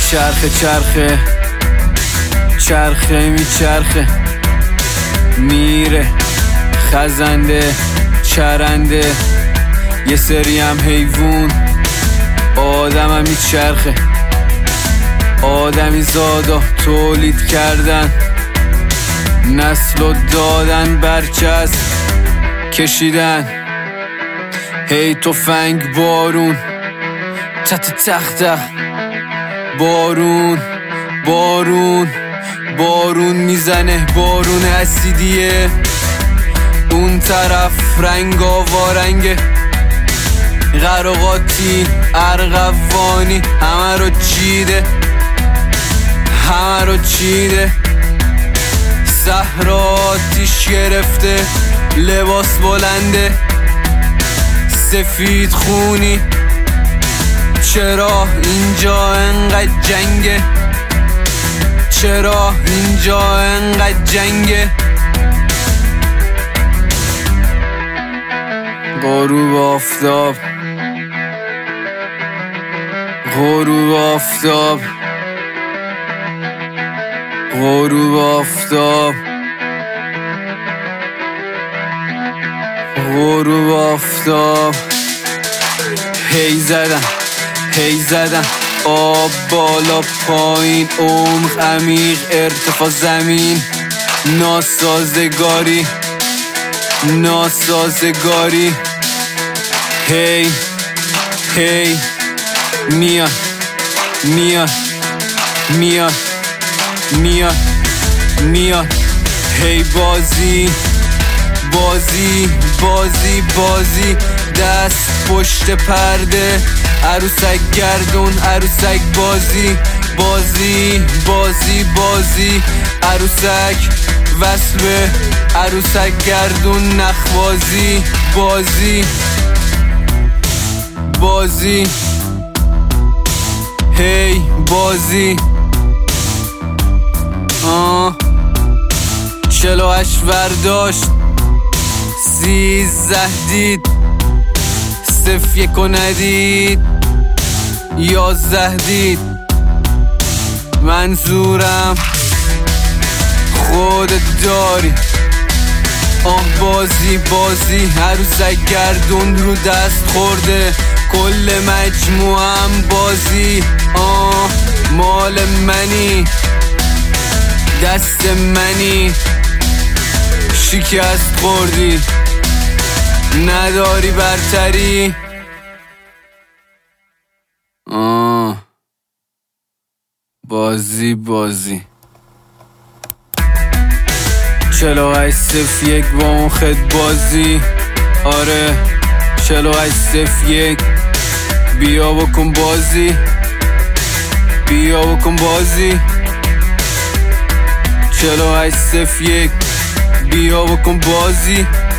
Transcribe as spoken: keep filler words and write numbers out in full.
چرخه چرخه چرخه میچرخه میره خزنده چرنده یه سری هم حیوون آدم هم میچرخه آدمی زادا تولید کردن نسل و دادن برچسب کشیدن هی تفنگ بارون تت تخته بارون بارون بارون میزنه بارون اسیدیه اون طرف رنگ آوارنگه غرقاتی ارغوانی همه رو چیده همه رو چیده صحرا آتیش گرفته لباس بلنده سفید خونی چرا اینجا انقدر جنگه چرا اینجا انقدر جنگه غروب آفتاب غروب آفتاب غروب آفتاب غروب آفتاب هی زدن هی زدن آب بالا پایین عمق عمیق ارتفاع زمین ناسازگاری ناسازگاری هی هی میاد میاد میاد میاد میاد هی بازی بازی بازی بازی دست پشت پرده عروسک گردون عروسک بازی بازی بازی بازی عروسک وصل به عروسک گردون نخوازی بازی بازی هی بازی آه چلو هشت برداشت سیزده دید صف یک و ندید یازده دید منظورم خودت داری آه بازی بازی عروسک گردون رو دست خورده کل مجموعم بازی آه مال منی دست منی شکست خوردی نداری برتری آه بازی بازی چلو هشت صف یک با اون خد بازی آره چلو هشت صف یک بیا بکن بازی بیا بکن بازی چلو هشت صف یک بیا بکن بازی